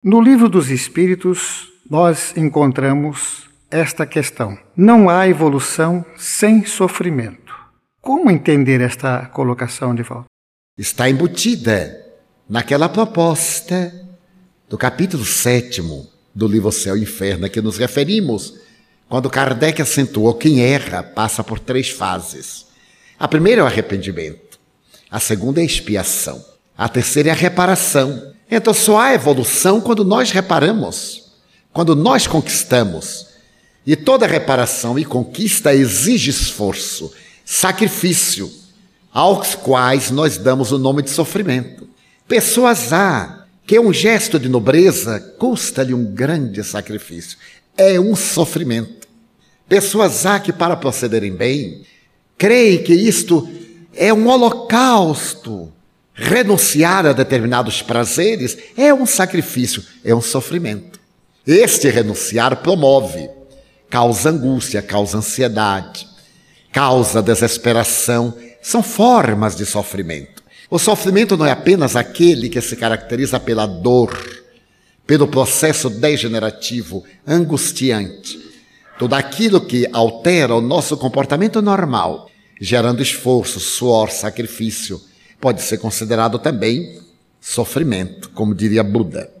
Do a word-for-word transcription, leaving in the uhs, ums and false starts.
No Livro dos Espíritos, nós encontramos esta questão. Não há evolução sem sofrimento. Como entender esta colocação de volta? Está embutida naquela proposta do capítulo sétimo do livro Céu e Inferno a que nos referimos, quando Kardec acentuou que quem erra passa por três fases. A primeira é o arrependimento, a segunda é a expiação, a terceira é a reparação. Então só há evolução quando nós reparamos, quando nós conquistamos. E toda reparação e conquista exige esforço, sacrifício, aos quais nós damos o nome de sofrimento. Pessoas há que um gesto de nobreza custa-lhe um grande sacrifício. É um sofrimento. Pessoas há que, para procederem bem, creem que isto é um holocausto. Renunciar a determinados prazeres é um sacrifício, é um sofrimento. Este renunciar promove, causa angústia, causa ansiedade, causa desesperação. São formas de sofrimento. O sofrimento não é apenas aquele que se caracteriza pela dor, pelo processo degenerativo, angustiante. Tudo aquilo que altera o nosso comportamento normal, gerando esforço, suor, sacrifício, pode ser considerado também sofrimento, como diria Buda.